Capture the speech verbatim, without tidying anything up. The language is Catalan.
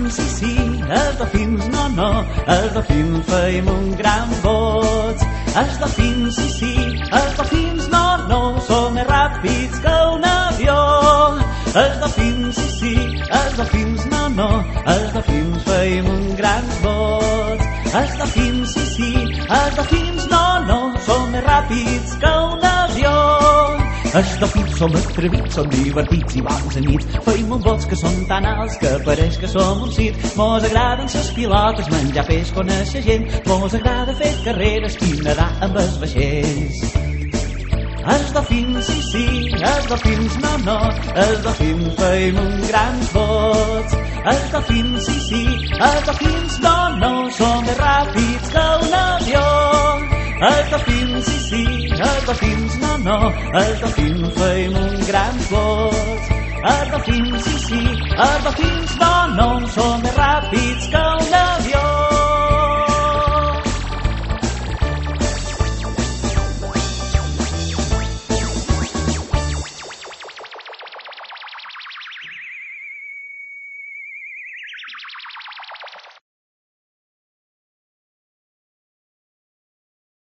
dofins, sí, sí, els dofins, no, no, els dofins feim un gran bot. Els dofins, sí, sí, els dofins, no, no, són més ràpids que un avió. Els dofins, sí, sí, els dofins, no, no, els dofins feim un gran bot. Els dofins, sí, sí, els dofins, no, no, són més ràpids que un avió. Els dofins som atrevits, som divertits i bons a nits. Feim uns bots que són tan alts que pareix que som un cit. Mos agraden ses pilotes, menjar peix, conèixer gent. Mos agrada fer carreres i nedar amb els vaixells. Els dofins, sí, sí, els dofins, no, no, els dofins feim un gran bots. Els dofins, sí, sí, els dofins, no, no, són més ràpids que un avió. Els dofins, sí, sí, els dofins, no, no, els dofins feim un gran bots. Els dofins, sí, sí, els dofins, no, no, són més ràpids que un avió.